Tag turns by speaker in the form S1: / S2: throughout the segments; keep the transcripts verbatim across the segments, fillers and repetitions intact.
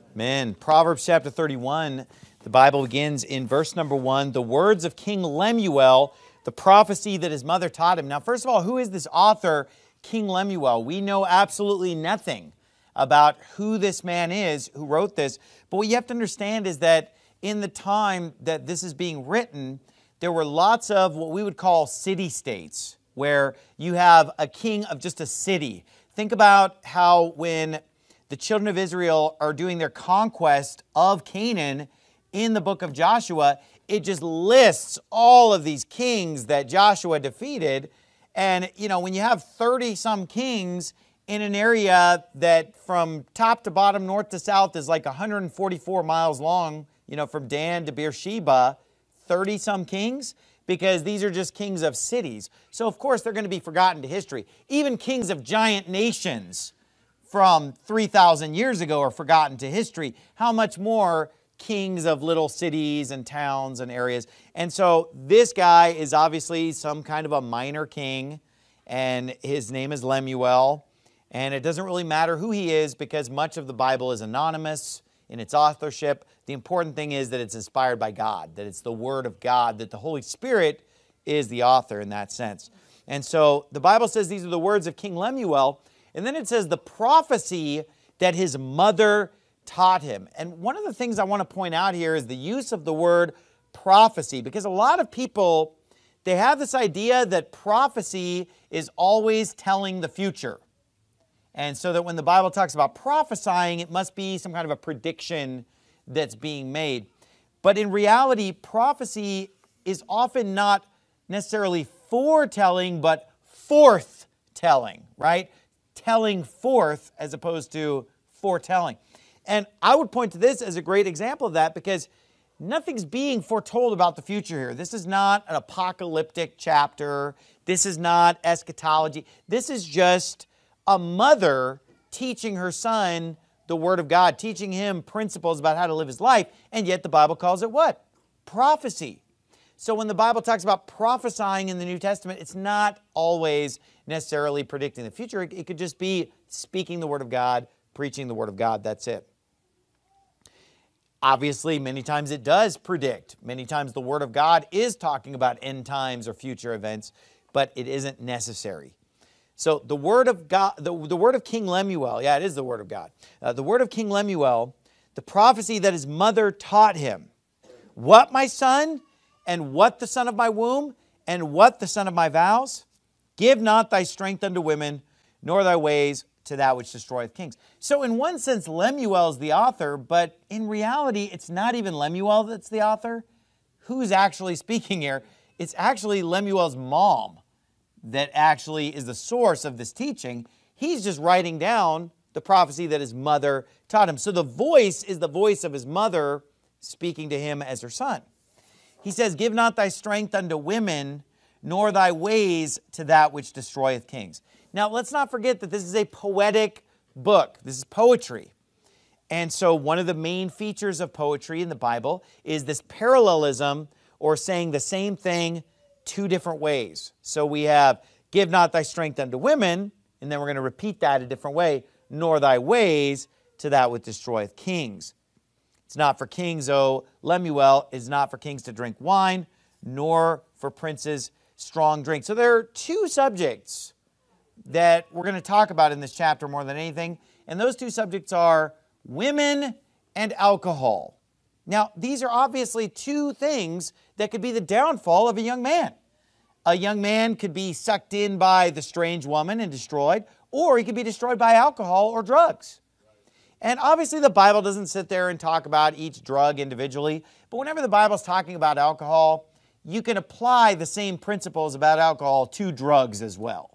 S1: Amen. Proverbs chapter thirty-one, the Bible begins in verse number one, the words of King Lemuel, the prophecy that his mother taught him. Now, first of all, who is this author, King Lemuel? We know absolutely nothing about who this man is who wrote this. But what you have to understand is that in the time that this is being written, there were lots of what we would call city-states, where you have a king of just a city. Think about how when the children of Israel are doing their conquest of Canaan in the book of Joshua, it just lists all of these kings that Joshua defeated. And, you know, when you have thirty-some kings in an area that from top to bottom, north to south, is like one hundred forty-four miles long, you know, from Dan to Beersheba, thirty-some kings, because these are just kings of cities. So, of course, they're going to be forgotten to history. Even kings of giant nations from three thousand years ago are forgotten to history. How much more kings of little cities and towns and areas? And so this guy is obviously some kind of a minor king, and his name is Lemuel. And it doesn't really matter who he is because much of the Bible is anonymous in its authorship. The important thing is that it's inspired by God, that it's the Word of God, that the Holy Spirit is the author in that sense. And so the Bible says these are the words of King Lemuel. And then it says the prophecy that his mother taught him. And one of the things I want to point out here is the use of the word prophecy, because a lot of people, they have this idea that prophecy is always telling the future. And so that when the Bible talks about prophesying, it must be some kind of a prediction that's being made. But in reality, prophecy is often not necessarily foretelling, but forthtelling, right? Telling forth as opposed to foretelling. And I would point to this as a great example of that because nothing's being foretold about the future here. This is not an apocalyptic chapter. This is not eschatology. This is just a mother teaching her son the Word of God, teaching him principles about how to live his life, and yet the Bible calls it what? Prophecy. So when the Bible talks about prophesying in the New Testament, it's not always necessarily predicting the future. It could just be speaking the Word of God, preaching the Word of God. That's it. Obviously, many times it does predict. Many times the Word of God is talking about end times or future events, but it isn't necessary. So the Word of God, the, the Word of King Lemuel, yeah, it is the Word of God. Uh, the Word of King Lemuel, the prophecy that his mother taught him. What, my son? And what the son of my womb? And what the son of my vows? Give not thy strength unto women, nor thy ways to that which destroyeth kings. So in one sense, Lemuel is the author, but in reality, it's not even Lemuel that's the author. Who's actually speaking here? It's actually Lemuel's mom that actually is the source of this teaching. He's just writing down the prophecy that his mother taught him. So the voice is the voice of his mother speaking to him as her son. He says, give not thy strength unto women, nor thy ways to that which destroyeth kings. Now, let's not forget that this is a poetic book. This is poetry. And so one of the main features of poetry in the Bible is this parallelism, or saying the same thing two different ways. So we have, give not thy strength unto women, and then we're going to repeat that a different way, nor thy ways to that which destroyeth kings. It's not for kings, O Lemuel, is not for kings to drink wine, nor for princes strong drink. So there are two subjects that we're going to talk about in this chapter more than anything, and those two subjects are women and alcohol. Now, these are obviously two things that could be the downfall of a young man. A young man could be sucked in by the strange woman and destroyed, or he could be destroyed by alcohol or drugs. And obviously the Bible doesn't sit there and talk about each drug individually, but whenever the Bible's talking about alcohol, you can apply the same principles about alcohol to drugs as well,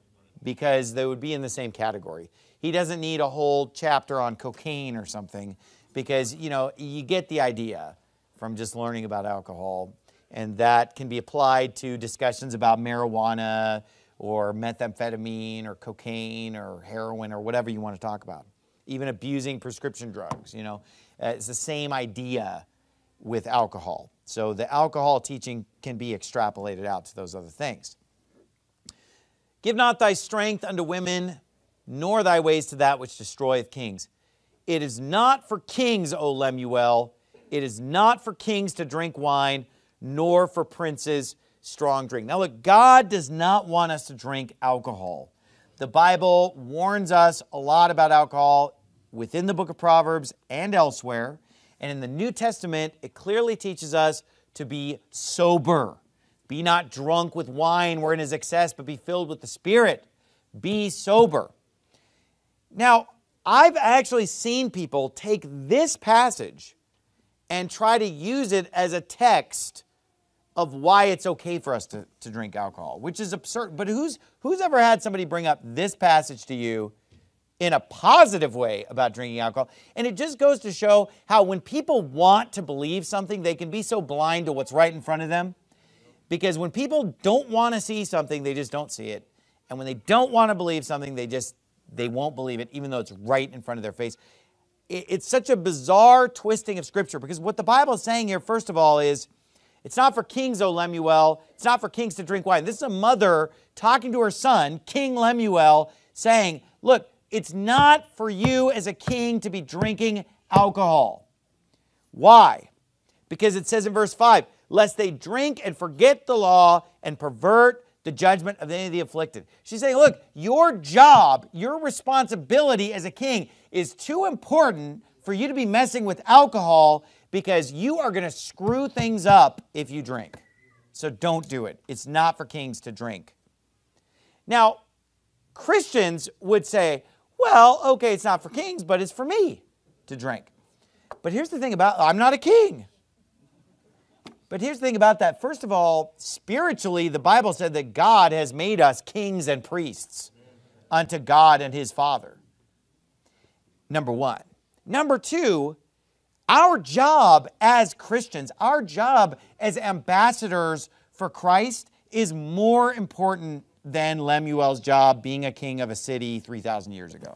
S1: because they would be in the same category. He doesn't need a whole chapter on cocaine or something, because, you know, you get the idea from just learning about alcohol, and that can be applied to discussions about marijuana or methamphetamine or cocaine or heroin or whatever you want to talk about. Even abusing prescription drugs, you know. Uh, it's the same idea with alcohol. So the alcohol teaching can be extrapolated out to those other things. Give not thy strength unto women, nor thy ways to that which destroyeth kings. It is not for kings, O Lemuel. It is not for kings to drink wine, nor for princes strong drink. Now look, God does not want us to drink alcohol. The Bible warns us a lot about alcohol within the book of Proverbs and elsewhere. And in the New Testament, it clearly teaches us to be sober. Be not drunk with wine wherein is excess, but be filled with the Spirit. Be sober. Now, I've actually seen people take this passage and try to use it as a text of why it's okay for us to, to drink alcohol, which is absurd. But who's, who's ever had somebody bring up this passage to you in a positive way about drinking alcohol? And it just goes to show how when people want to believe something, they can be so blind to what's right in front of them. Because when people don't want to see something, they just don't see it. And when they don't want to believe something, they just, they won't believe it, even though it's right in front of their face. It, it's such a bizarre twisting of Scripture, because what the Bible is saying here, first of all, is it's not for kings, O Lemuel. It's not for kings to drink wine. This is a mother talking to her son, King Lemuel, saying, look, it's not for you as a king to be drinking alcohol. Why? Because it says in verse five, lest they drink and forget the law and pervert the judgment of any of the afflicted. She's saying, look, your job, your responsibility as a king is too important for you to be messing with alcohol, because you are going to screw things up if you drink. So don't do it. It's not for kings to drink. Now, Christians would say, well, okay, it's not for kings, but it's for me to drink. But here's the thing about, I'm not a king. But here's the thing about that. First of all, spiritually, the Bible said that God has made us kings and priests unto God and His Father. Number one. Number two, our job as Christians, our job as ambassadors for Christ is more important than Lemuel's job being a king of a city three thousand years ago.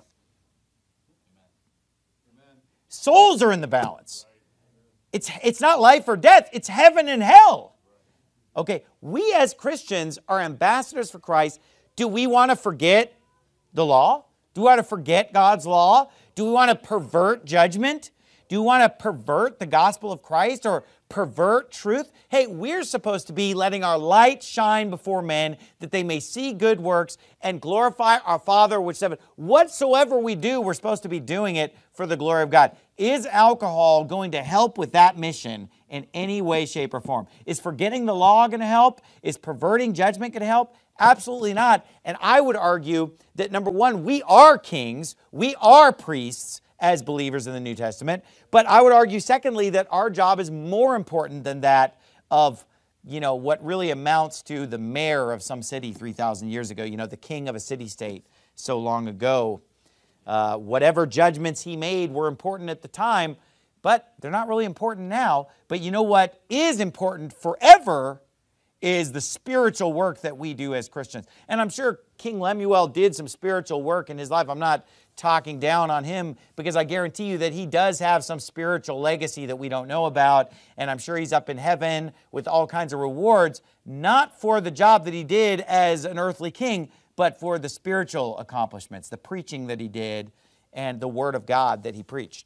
S1: Amen. Souls are in the balance. It's, it's not life or death, it's heaven and hell. Okay, we as Christians are ambassadors for Christ. Do we want to forget the law? Do we want to forget God's law? Do we want to pervert judgment? Do we want to pervert the gospel of Christ or pervert truth? Hey, we're supposed to be letting our light shine before men, that they may see good works and glorify our Father which is in heaven. Whatsoever we do, we're supposed to be doing it for the glory of God. Is alcohol going to help with that mission in any way, shape, or form? Is forgetting the law going to help? Is perverting judgment going to help? Absolutely not. And I would argue that, number one, we are kings, we are priests as believers in the New Testament. But I would argue, secondly, that our job is more important than that of, you know, what really amounts to the mayor of some city three thousand years ago, you know, the king of a city-state so long ago. Uh, whatever judgments he made were important at the time, but they're not really important now. But you know what is important forever is the spiritual work that we do as Christians. And I'm sure King Lemuel did some spiritual work in his life. I'm not talking down on him, because I guarantee you that he does have some spiritual legacy that we don't know about. And I'm sure he's up in heaven with all kinds of rewards, not for the job that he did as an earthly king, but for the spiritual accomplishments, the preaching that he did and the word of God that he preached.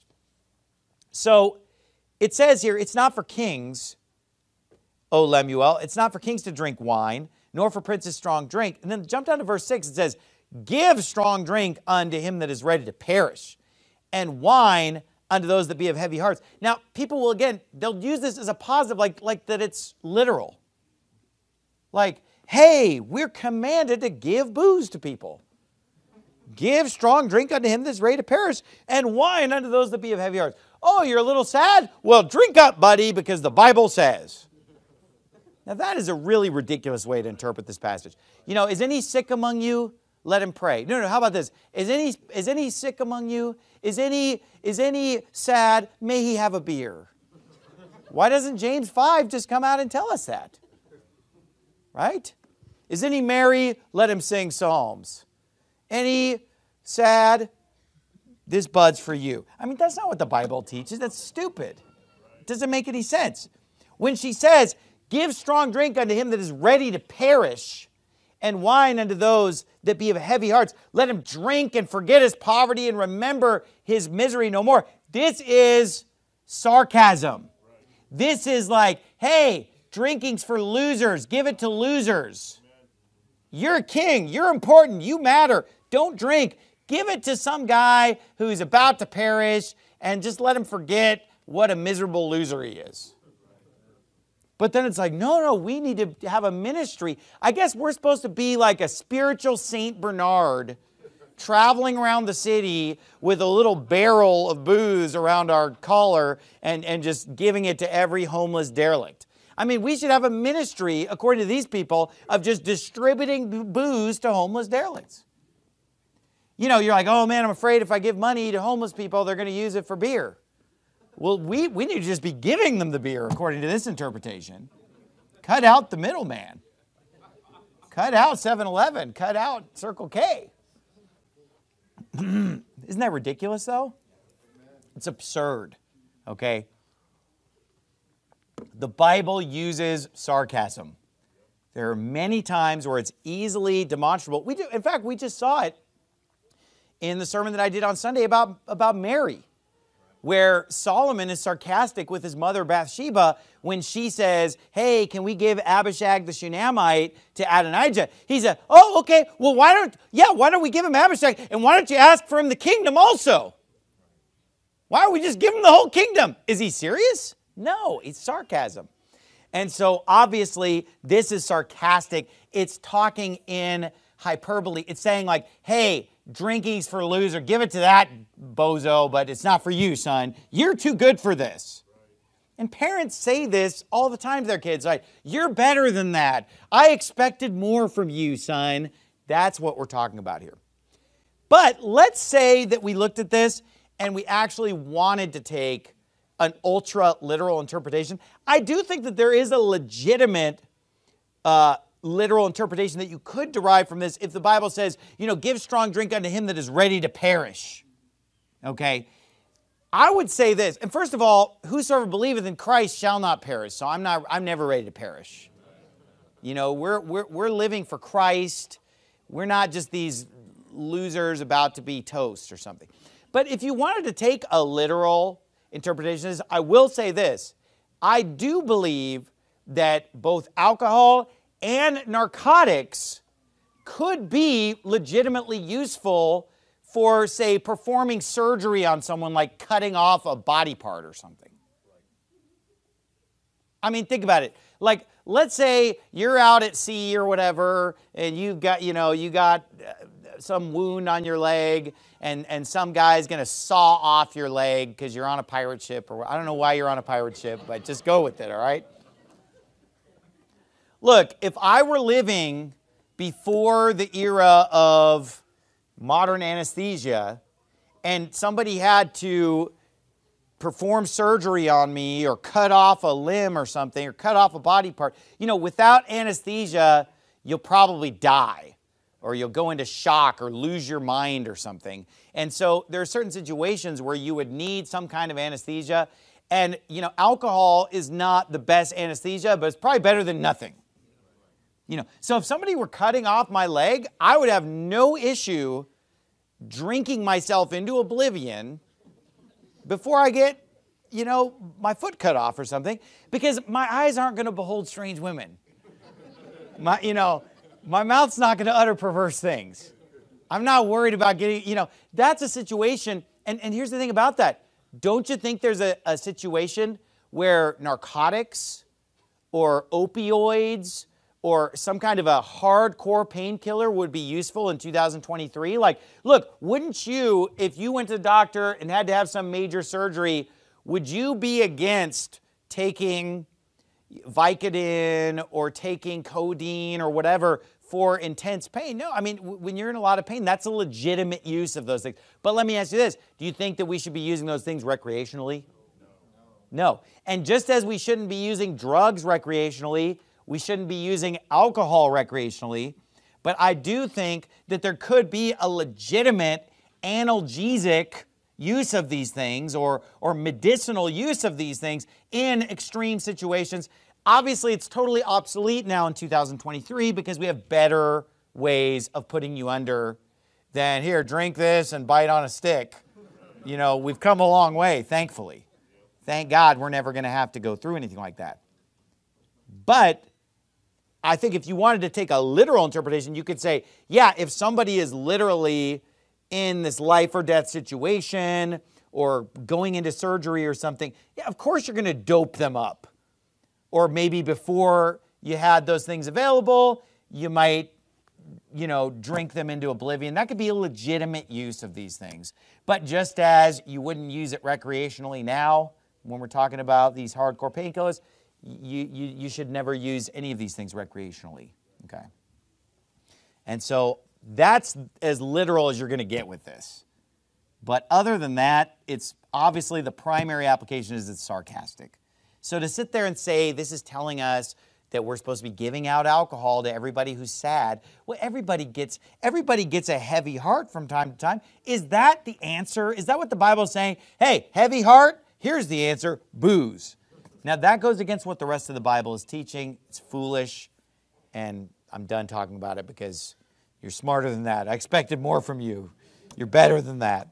S1: So it says here, it's not for kings, O Lemuel. It's not for kings to drink wine, nor for princes strong drink. And then jump down to verse six. It says, give strong drink unto him that is ready to perish, and wine unto those that be of heavy hearts. Now, people will, again, they'll use this as a positive, like, like that it's literal. Like, hey, we're commanded to give booze to people. Give strong drink unto him that is ready to perish, and wine unto those that be of heavy hearts. Oh, you're a little sad? Well, drink up, buddy, because the Bible says. Now, that is a really ridiculous way to interpret this passage. You know, is any sick among you? Let him pray. No, no, how about this? Is any, is any sick among you? Is any, is any sad? May he have a beer. Why doesn't James five just come out and tell us that? Right? Is any merry? Let him sing psalms. Any sad? This bud's for you. I mean, that's not what the Bible teaches. That's stupid. It doesn't make any sense. When she says, give strong drink unto him that is ready to perish, and wine unto those that be of heavy hearts. Let him drink and forget his poverty and remember his misery no more. This is sarcasm. This is like, hey, drinking's for losers. Give it to losers. You're a king. You're important. You matter. Don't drink. Give it to some guy who's about to perish and just let him forget what a miserable loser he is. But then it's like, no, no, we need to have a ministry. I guess we're supposed to be like a spiritual Saint Bernard traveling around the city with a little barrel of booze around our collar and, and just giving it to every homeless derelict. I mean, we should have a ministry, according to these people, of just distributing booze to homeless derelicts. You know, you're like, oh man, I'm afraid if I give money to homeless people, they're going to use it for beer. Well, we, we need to just be giving them the beer, according to this interpretation. Cut out the middleman. Cut out seven eleven. Cut out Circle K. Isn't that ridiculous, though? It's absurd, okay? The Bible uses sarcasm. There are many times where it's easily demonstrable. We do, in fact, we just saw it in the sermon that I did on Sunday about, about Mary, where Solomon is sarcastic with his mother Bathsheba when she says, hey, can we give Abishag the Shunammite to Adonijah? He said, oh, okay, well, why don't, yeah, why don't we give him Abishag, and why don't you ask for him the kingdom also? Why don't we just give him the whole kingdom? Is he serious? No, it's sarcasm. And so obviously this is sarcastic. It's talking in hyperbole. It's saying like, hey, drinking's for a loser. Give it to that bozo, but it's not for you, son. You're too good for this. And parents say this all the time to their kids, like, you're better than that. I expected more from you, son. That's what we're talking about here. But let's say that we looked at this and we actually wanted to take an ultra literal interpretation. I do think that there is a legitimate uh, literal interpretation that you could derive from this if the Bible says, you know, give strong drink unto him that is ready to perish. Okay? I would say this, and first of all, whosoever believeth in Christ shall not perish. So I'm not, I'm never ready to perish. You know, we're, we're, we're living for Christ. We're not just these losers about to be toast or something. But if you wanted to take a literal interpretation of this, I will say this. I do believe that both alcohol and narcotics could be legitimately useful for, say, performing surgery on someone, like cutting off a body part or something. I mean, think about it. Like, let's say you're out at sea or whatever, and you've got, you know, you got some wound on your leg, and, and some guy's going to saw off your leg because you're on a pirate ship, or I don't know why you're on a pirate ship, but just go with it, all right? Look, if I were living before the era of modern anesthesia and somebody had to perform surgery on me or cut off a limb or something or cut off a body part, you know, without anesthesia, you'll probably die or you'll go into shock or lose your mind or something. And so there are certain situations where you would need some kind of anesthesia. And, you know, alcohol is not the best anesthesia, but it's probably better than nothing. You know, so if somebody were cutting off my leg, I would have no issue drinking myself into oblivion before I get, you know, my foot cut off or something, because my eyes aren't going to behold strange women. My, you know, my mouth's not going to utter perverse things. I'm not worried about getting, you know, that's a situation. And, and here's the thing about that. Don't you think there's a, a situation where narcotics or opioids or some kind of a hardcore painkiller would be useful in two thousand twenty-three? Like, look, wouldn't you, if you went to the doctor and had to have some major surgery, would you be against taking Vicodin or taking codeine or whatever for intense pain? No, I mean, when you're in a lot of pain, that's a legitimate use of those things. But let me ask you this. Do you think that we should be using those things recreationally? No. No. And just as we shouldn't be using drugs recreationally, we shouldn't be using alcohol recreationally. But I do think that there could be a legitimate analgesic use of these things or, or medicinal use of these things in extreme situations. Obviously, it's totally obsolete now in two thousand twenty-three because we have better ways of putting you under than, here, drink this and bite on a stick. You know, we've come a long way, thankfully. Thank God we're never going to have to go through anything like that. But I think if you wanted to take a literal interpretation, you could say, yeah, if somebody is literally in this life or death situation or going into surgery or something, yeah, of course you're going to dope them up. Or maybe before you had those things available, you might, you know, drink them into oblivion. That could be a legitimate use of these things. But just as you wouldn't use it recreationally now, when we're talking about these hardcore painkillers, you, you, you should never use any of these things recreationally, okay? And so that's as literal as you're going to get with this. But other than that, it's obviously the primary application is it's sarcastic. So to sit there and say this is telling us that we're supposed to be giving out alcohol to everybody who's sad, well, everybody gets, everybody gets a heavy heart from time to time. Is that the answer? Is that what the Bible is saying? Hey, heavy heart, here's the answer, booze. Now that goes against what the rest of the Bible is teaching. It's foolish, and I'm done talking about it because you're smarter than that. I expected more from you. You're better than that.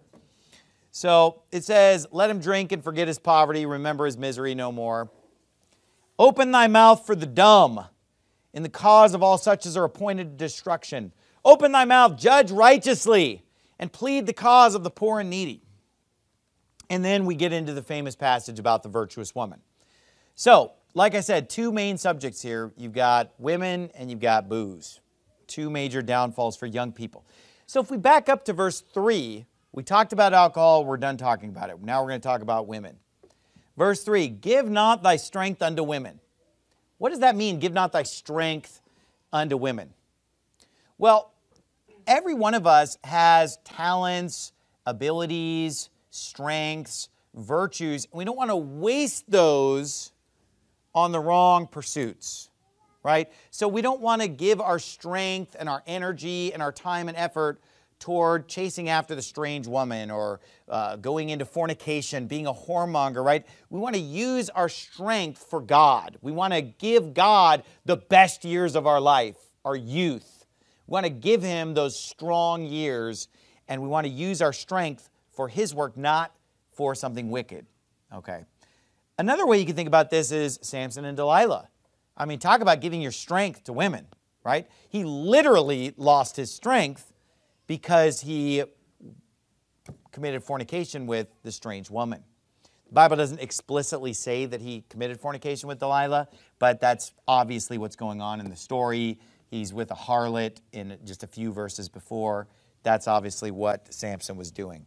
S1: So it says, let him drink and forget his poverty, remember his misery no more. Open thy mouth for the dumb, in the cause of all such as are appointed to destruction. Open thy mouth, judge righteously, and plead the cause of the poor and needy. And then we get into the famous passage about the virtuous woman. So, like I said, two main subjects here. You've got women and you've got booze. Two major downfalls for young people. So if we back up to verse three, we talked about alcohol, we're done talking about it. Now we're going to talk about women. Verse three, give not thy strength unto women. What does that mean, give not thy strength unto women? Well, every one of us has talents, abilities, strengths, virtues, and we don't want to waste those on the wrong pursuits, right? So we don't want to give our strength and our energy and our time and effort toward chasing after the strange woman or uh, going into fornication, being a whoremonger, right? We want to use our strength for God. We want to give God the best years of our life, our youth. We want to give Him those strong years, and we want to use our strength for His work, not for something wicked, okay? Another way you can think about this is Samson and Delilah. I mean, talk about giving your strength to women, right? He literally lost his strength because he committed fornication with the strange woman. The Bible doesn't explicitly say that he committed fornication with Delilah, but that's obviously what's going on in the story. He's with a harlot in just a few verses before. That's obviously what Samson was doing.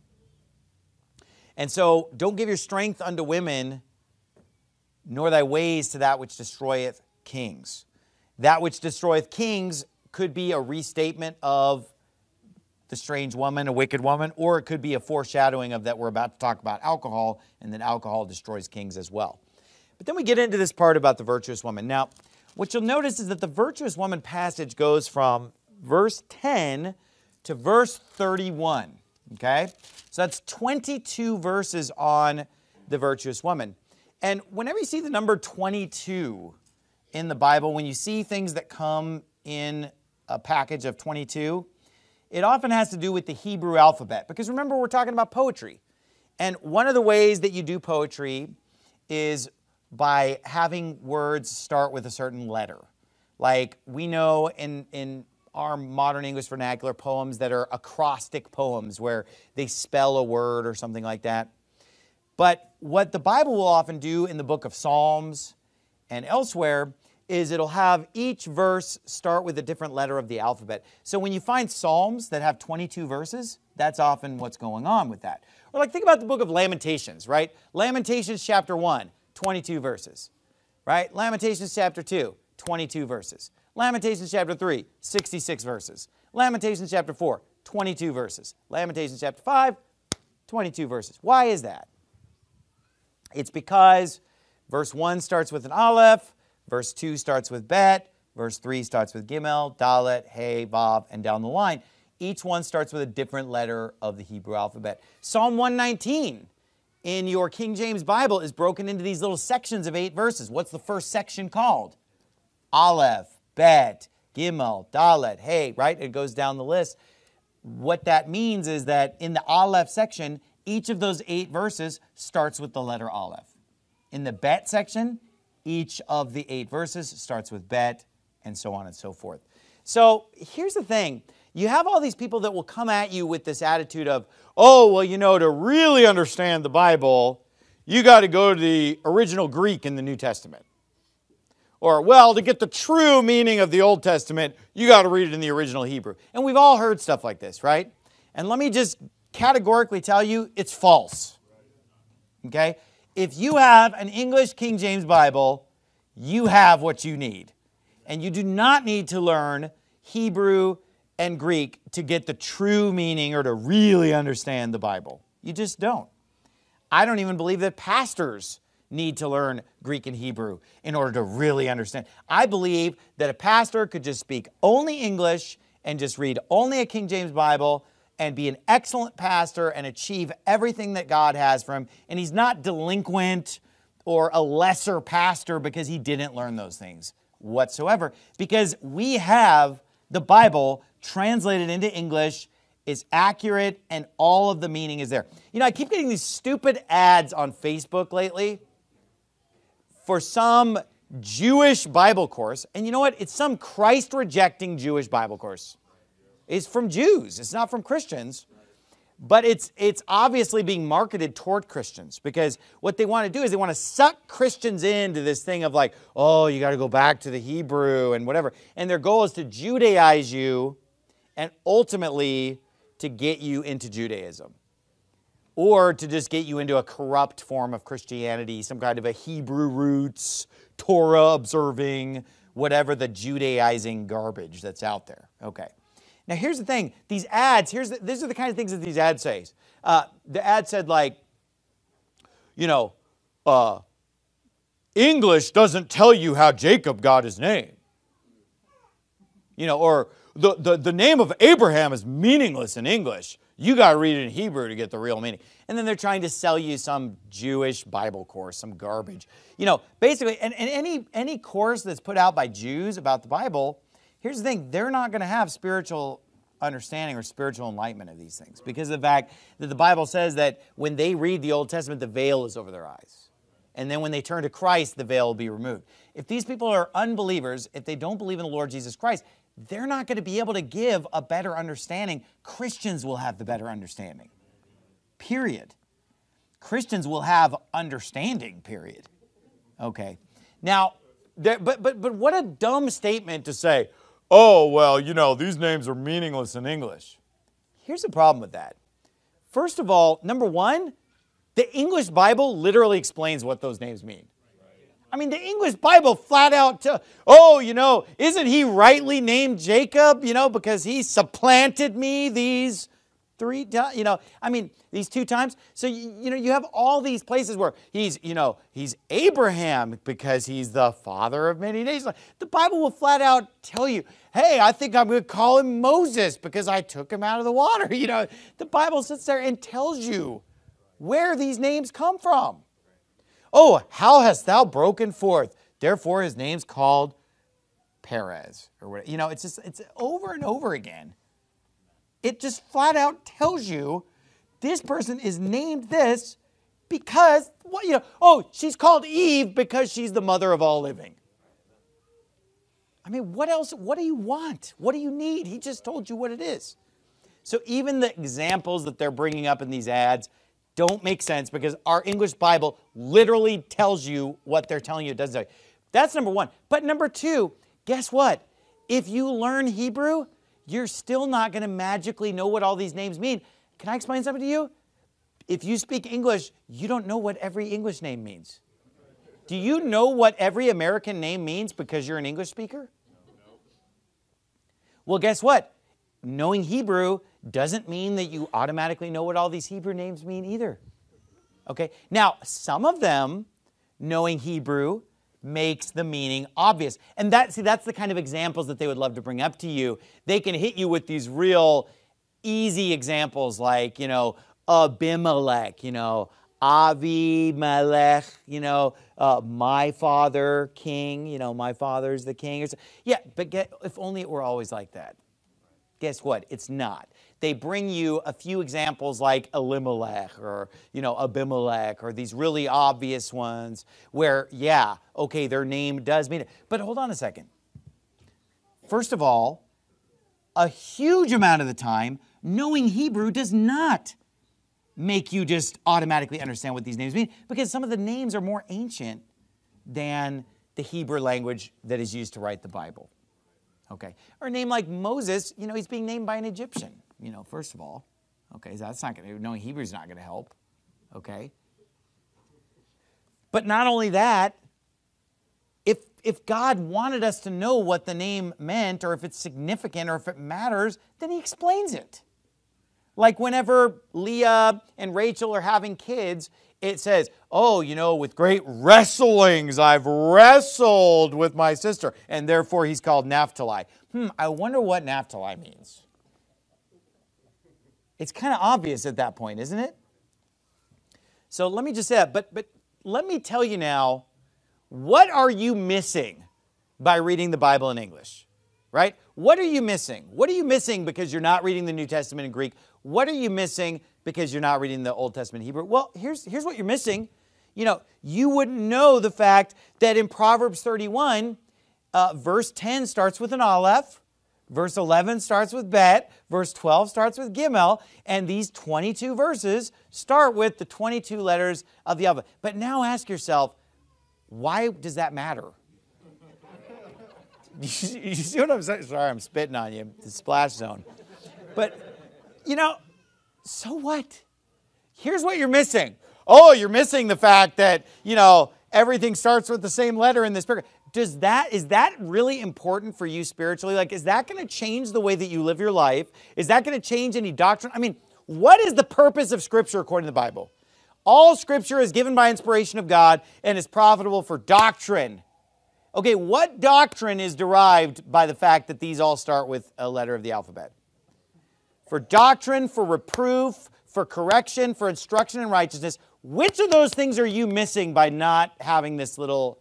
S1: And so, don't give your strength unto women, nor thy ways to that which destroyeth kings. That which destroyeth kings could be a restatement of the strange woman, a wicked woman, or it could be a foreshadowing of that we're about to talk about alcohol, and that alcohol destroys kings as well. But then we get into this part about the virtuous woman. Now, what you'll notice is that the virtuous woman passage goes from verse ten to verse thirty-one, okay? So that's twenty-two verses on the virtuous woman. And whenever you see the number twenty-two in the Bible, when you see things that come in a package of twenty-two, it often has to do with the Hebrew alphabet. Because remember, we're talking about poetry. And one of the ways that you do poetry is by having words start with a certain letter. Like we know in, in our modern English vernacular poems that are acrostic poems where they spell a word or something like that. But what the Bible will often do in the book of Psalms and elsewhere is it'll have each verse start with a different letter of the alphabet. So when you find Psalms that have twenty-two verses, that's often what's going on with that. Or like think about the book of Lamentations, right? Lamentations chapter one, twenty-two verses, right? Lamentations chapter two, twenty-two verses. Lamentations chapter three, sixty-six verses. Lamentations chapter four, twenty-two verses. Lamentations chapter five, twenty-two verses. Why is that? It's because verse one starts with an Aleph, verse two starts with Bet, verse three starts with Gimel, Dalet, Hey, Vav, and down the line. Each one starts with a different letter of the Hebrew alphabet. Psalm one nineteen in your King James Bible is broken into these little sections of eight verses. What's the first section called? Aleph, Bet, Gimel, Dalet, Hey, right? It goes down the list. What that means is that in the Aleph section, each of those eight verses starts with the letter Aleph. In the Bet section, each of the eight verses starts with Bet, and so on and so forth. So here's the thing. You have all these people that will come at you with this attitude of, oh, well, you know, to really understand the Bible, you got to go to the original Greek in the New Testament. Or, well, to get the true meaning of the Old Testament, you got to read it in the original Hebrew. And we've all heard stuff like this, right? And let me just categorically tell you, it's false. Okay? If you have an English King James Bible, you have what you need. And you do not need to learn Hebrew and Greek to get the true meaning or to really understand the Bible. You just don't. I don't even believe that pastors need to learn Greek and Hebrew in order to really understand. I believe that a pastor could just speak only English and just read only a King James Bible and be an excellent pastor and achieve everything that God has for him. And he's not delinquent or a lesser pastor because he didn't learn those things whatsoever. Because we have the Bible translated into English, is accurate, and all of the meaning is there. You know, I keep getting these stupid ads on Facebook lately for some Jewish Bible course. And you know what? It's some Christ-rejecting Jewish Bible course. It's from Jews. It's not from Christians. But it's, it's obviously being marketed toward Christians because what they want to do is they want to suck Christians into this thing of like, oh, you got to go back to the Hebrew and whatever. And their goal is to Judaize you and ultimately to get you into Judaism. Or to just get you into a corrupt form of Christianity, some kind of a Hebrew roots, Torah observing, whatever the Judaizing garbage that's out there. Okay. Now here's the thing. These ads, here's the, these are the kind of things that these ads say. Uh, the ad said like, you know, uh, English doesn't tell you how Jacob got his name. You know, or the, the, the name of Abraham is meaningless in English. You got to read it in Hebrew to get the real meaning. And then they're trying to sell you some Jewish Bible course, some garbage. You know, basically, and, and any, any course that's put out by Jews about the Bible, here's the thing, they're not going to have spiritual understanding or spiritual enlightenment of these things because of the fact that the Bible says that when they read the Old Testament, the veil is over their eyes. And then when they turn to Christ, the veil will be removed. If these people are unbelievers, if they don't believe in the Lord Jesus Christ, they're not going to be able to give a better understanding. Christians will have the better understanding. Period. Christians will have understanding, period. Okay. Now, there, but, but, but what a dumb statement to say, oh, well, you know, these names are meaningless in English. Here's the problem with that. First of all, number one, the English Bible literally explains what those names mean. I mean, the English Bible flat out, t- oh, you know, isn't he rightly named Jacob, you know, because he supplanted me these three times, you know, I mean, these two times. So, you, you know, you have all these places where he's, you know, he's Abraham because he's the father of many nations. The Bible will flat out tell you, hey, I think I'm going to call him Moses because I took him out of the water. You know, the Bible sits there and tells you where these names come from. Oh, how hast thou broken forth? Therefore his name's called Perez. Or whatever. You know, it's just, it's over and over again. It just flat out tells you this person is named this because, what, you know, oh, she's called Eve because she's the mother of all living. I mean, what else, what do you want? What do you need? He just told you what it is. So even the examples that they're bringing up in these ads don't make sense because our English Bible literally tells you what they're telling you it doesn't tell you. That's number one. But number two, guess what? If you learn Hebrew, you're still not going to magically know what all these names mean. Can I explain something to you? If you speak English, you don't know what every English name means. Do you know what every American name means because you're an English speaker? Well, guess what? Knowing Hebrew doesn't mean that you automatically know what all these Hebrew names mean either. Okay? Now, some of them, knowing Hebrew, makes the meaning obvious. And that, see, that's the kind of examples that they would love to bring up to you. They can hit you with these real easy examples like, you know, Abimelech, you know, Avi Melech, you know, uh, my father, king, you know, my father's the king. Or so. Yeah, but get, if only it were always like that. Guess what? It's not. They bring you a few examples like Elimelech or, you know, Abimelech or these really obvious ones where, yeah, okay, their name does mean it. But hold on a second. First of all, a huge amount of the time, knowing Hebrew does not make you just automatically understand what these names mean, because some of the names are more ancient than the Hebrew language that is used to write the Bible. Okay. Or a name like Moses, you know, he's being named by an Egyptian, you know, first of all. Okay, so that's not going to, knowing Hebrew is not going to help. Okay. But not only that, if, if God wanted us to know what the name meant, or if it's significant, or if it matters, then he explains it. Like whenever Leah and Rachel are having kids, it says, oh, you know, with great wrestlings, I've wrestled with my sister, and therefore he's called Naphtali. Hmm, I wonder what Naphtali means. It's kind of obvious at that point, isn't it? So let me just say that, but, but let me tell you now, what are you missing by reading the Bible in English? Right? What are you missing? What are you missing because you're not reading the New Testament in Greek? What are you missing because you're not reading the Old Testament in Hebrew? Well, here's, here's what you're missing. You know, you wouldn't know the fact that in Proverbs thirty-one, uh, verse ten starts with an aleph, verse eleven starts with bet, verse twelve starts with gimel, and these twenty-two verses start with the twenty-two letters of the alphabet. But now ask yourself, why does that matter? You see what I'm saying? Sorry, I'm spitting on you. The splash zone. But, you know, so what? Here's what you're missing. Oh, you're missing the fact that, you know, everything starts with the same letter in this paragraph. Does that, is that really important for you spiritually? Like, is that going to change the way that you live your life? Is that going to change any doctrine? I mean, what is the purpose of Scripture according to the Bible? All Scripture is given by inspiration of God and is profitable for doctrine. Okay, what doctrine is derived by the fact that these all start with a letter of the alphabet? For doctrine, for reproof, for correction, for instruction in righteousness. Which of those things are you missing by not having this little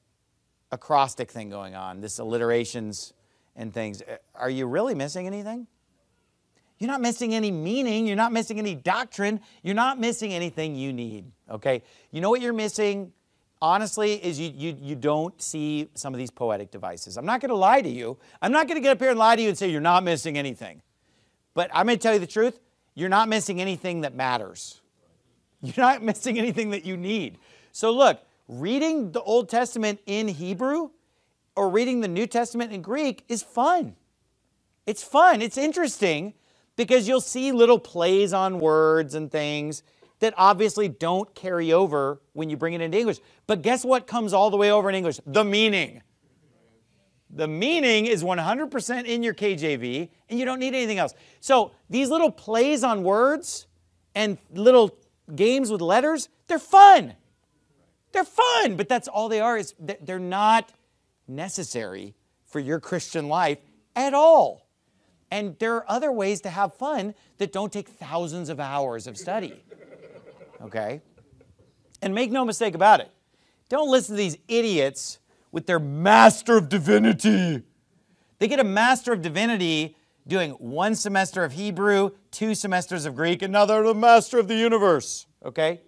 S1: acrostic thing going on, this alliterations and things? Are you really missing anything? You're not missing any meaning. You're not missing any doctrine. You're not missing anything you need, okay? You know what you're missing? Honestly, is you, you, you don't see some of these poetic devices. I'm not going to lie to you. I'm not going to get up here and lie to you and say you're not missing anything. But I'm going to tell you the truth. You're not missing anything that matters. You're not missing anything that you need. So look, reading the Old Testament in Hebrew or reading the New Testament in Greek is fun. It's fun. It's interesting because you'll see little plays on words and things that obviously don't carry over when you bring it into English. But guess what comes all the way over in English? The meaning. The meaning is one hundred percent in your K J V, and you don't need anything else. So these little plays on words and little games with letters, they're fun. They're fun, but that's all they are. Is they're not necessary for your Christian life at all. And there are other ways to have fun that don't take thousands of hours of study. Okay? And make no mistake about it. Don't listen to these idiots with their Master of Divinity. They get a Master of Divinity doing one semester of Hebrew, two semesters of Greek, and now they're the Master of the Universe. Okay?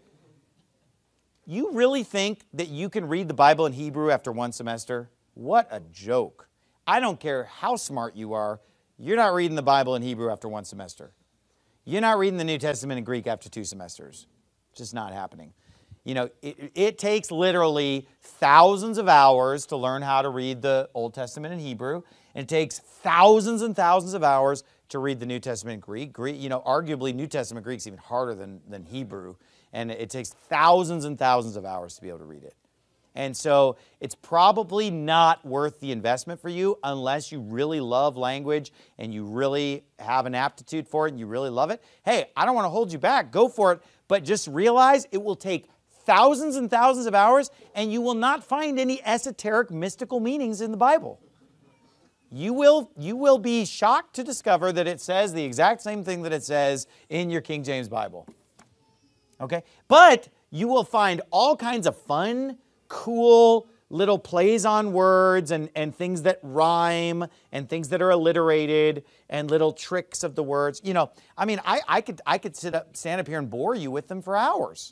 S1: You really think that you can read the Bible in Hebrew after one semester? What a joke. I don't care how smart you are. You're not reading the Bible in Hebrew after one semester. You're not reading the New Testament in Greek after two semesters. It's just not happening. You know, it, it takes literally thousands of hours to learn how to read the Old Testament in Hebrew. And it takes thousands and thousands of hours to read the New Testament in Greek. Greek, you know, arguably New Testament Greek is even harder than, than Hebrew. And it takes thousands and thousands of hours to be able to read it. And so it's probably not worth the investment for you unless you really love language and you really have an aptitude for it and you really love it. Hey, I don't want to hold you back. Go for it. But just realize it will take thousands and thousands of hours and you will not find any esoteric mystical meanings in the Bible. You will, you will be shocked to discover that it says the exact same thing that it says in your King James Bible. Okay? But you will find all kinds of fun, cool little plays on words and, and things that rhyme and things that are alliterated and little tricks of the words. You know, I mean, I, I could I could sit up, stand up here and bore you with them for hours.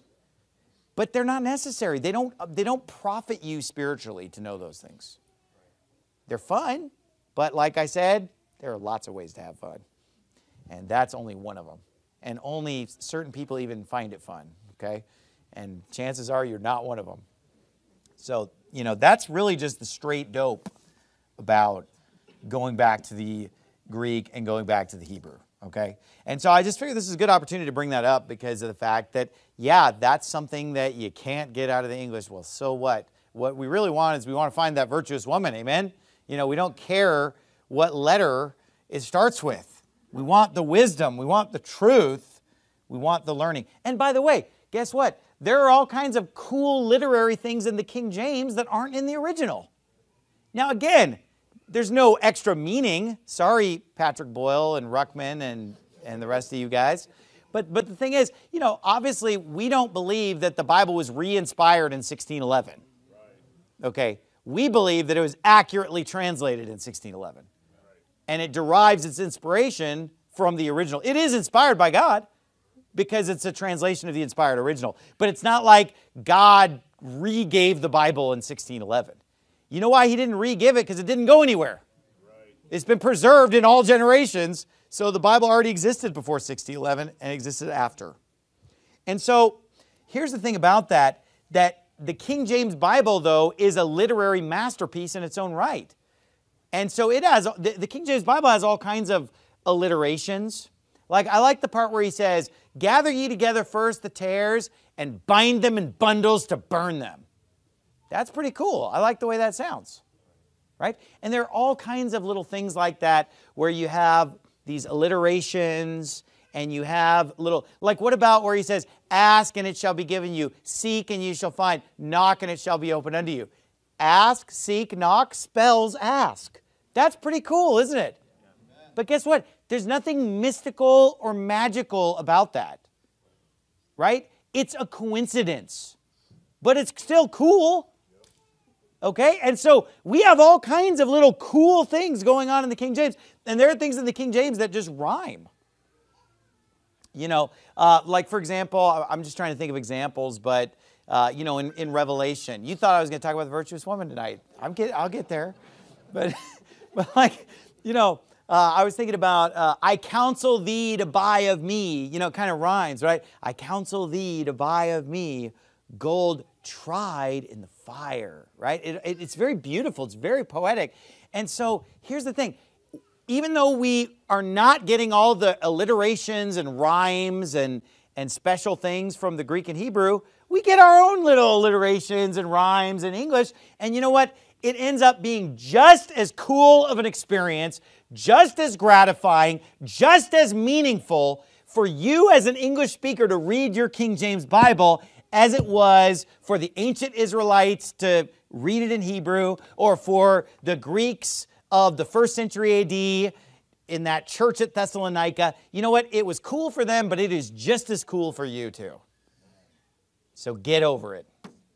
S1: But they're not necessary. They don't, they don't profit you spiritually to know those things. They're fun, but like I said, there are lots of ways to have fun. And that's only one of them. And only certain people even find it fun, okay? And chances are you're not one of them. So, you know, that's really just the straight dope about going back to the Greek and going back to the Hebrew, okay? And so I just figured this is a good opportunity to bring that up because of the fact that, yeah, that's something that you can't get out of the English. Well, so what? What we really want is we want to find that virtuous woman, amen? You know, we don't care what letter it starts with. We want the wisdom. We want the truth. We want the learning. And by the way, guess what? There are all kinds of cool literary things in the King James that aren't in the original. Now, again, there's no extra meaning. Sorry, Patrick Boyle and Ruckman and, and the rest of you guys. But, but the thing is, you know, obviously, we don't believe that the Bible was re-inspired in sixteen eleven. Okay? We believe that it was accurately translated in sixteen eleven. And it derives its inspiration from the original. It is inspired by God because it's a translation of the inspired original. But it's not like God re-gave the Bible in sixteen eleven. You know why he didn't re-give it? Because it didn't go anywhere. Right. It's been preserved in all generations. So the Bible already existed before sixteen eleven and existed after. And so here's the thing about that, that the King James Bible, though, is a literary masterpiece in its own right. And so it has, the, the King James Bible has all kinds of alliterations. Like, I like the part where he says, gather ye together first the tares and bind them in bundles to burn them. That's pretty cool. I like the way that sounds, right? And there are all kinds of little things like that where you have these alliterations and you have little, like what about where he says, ask and it shall be given you, seek and you shall find, knock and it shall be opened unto you. Ask, seek, knock spells ask. That's pretty cool, isn't it? Amen. But guess what? There's nothing mystical or magical about that, right? It's a coincidence, but it's still cool, okay? And so we have all kinds of little cool things going on in the King James, and there are things in the King James that just rhyme. You know, uh, like for example, I'm just trying to think of examples, but Uh, you know, in, in Revelation. You thought I was going to talk about the virtuous woman tonight. I'm get, I'll get there. But, but like, you know, uh, I was thinking about, uh, I counsel thee to buy of me. You know, it kind of rhymes, right? I counsel thee to buy of me gold tried in the fire, right? It, it, it's very beautiful. It's very poetic. And so here's the thing. Even though we are not getting all the alliterations and rhymes and, and special things from the Greek and Hebrew, we get our own little alliterations and rhymes in English. And you know what? It ends up being just as cool of an experience, just as gratifying, just as meaningful for you as an English speaker to read your King James Bible as it was for the ancient Israelites to read it in Hebrew, or for the Greeks of the first century A D in that church at Thessalonica. You know what? It was cool for them, but it is just as cool for you too. So get over it.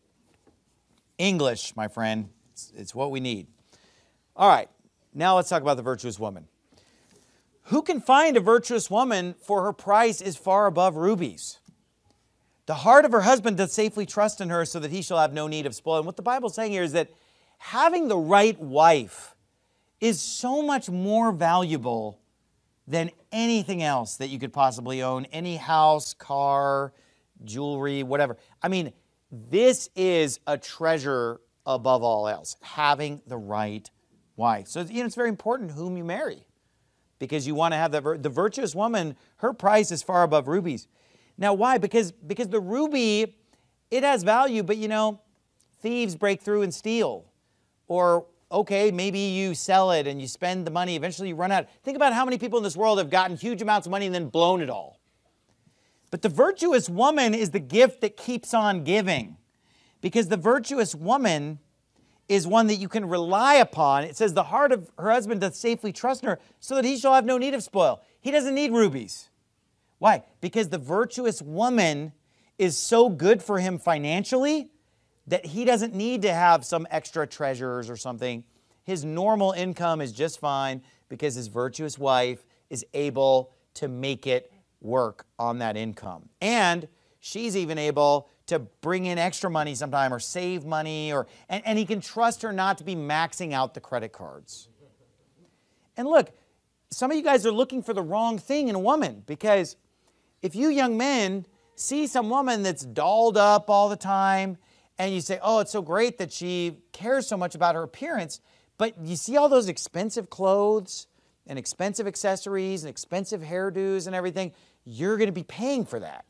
S1: English, my friend, it's, it's what we need. All right, now let's talk about the virtuous woman. Who can find a virtuous woman, for her price is far above rubies? The heart of her husband doth safely trust in her, so that he shall have no need of spoil. And what the Bible's saying here is that having the right wife is so much more valuable than anything else that you could possibly own. Any house, car, jewelry, whatever. I mean, this is a treasure above all else, having the right wife. So, you know, it's very important whom you marry, because you want to have the, the virtuous woman, her price is far above rubies. Now, why? Because, because the ruby, it has value, but, you know, thieves break through and steal. Or, okay, maybe you sell it and you spend the money, eventually you run out. Think about how many people in this world have gotten huge amounts of money and then blown it all. But the virtuous woman is the gift that keeps on giving, because the virtuous woman is one that you can rely upon. It says the heart of her husband doth safely trust in her, so that he shall have no need of spoil. He doesn't need rubies. Why? Because the virtuous woman is so good for him financially that he doesn't need to have some extra treasures or something. His normal income is just fine because his virtuous wife is able to make it work on that income. And she's even able to bring in extra money sometime or save money, or and, and he can trust her not to be maxing out the credit cards. And look, some of you guys are looking for the wrong thing in a woman, because if you young men see some woman that's dolled up all the time and you say, oh, it's so great that she cares so much about her appearance, but you see all those expensive clothes and expensive accessories and expensive hairdos and everything, you're going to be paying for that.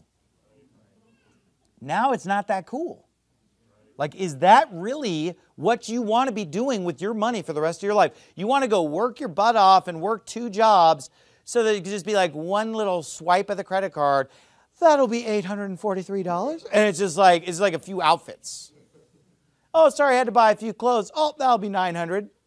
S1: Now it's not that cool. Like, is that really what you want to be doing with your money for the rest of your life? You want to go work your butt off and work two jobs so that it could just be like one little swipe of the credit card. That'll be eight hundred forty-three dollars. And it's just like, it's like a few outfits. Oh, sorry, I had to buy a few clothes. Oh, that'll be nine hundred dollars.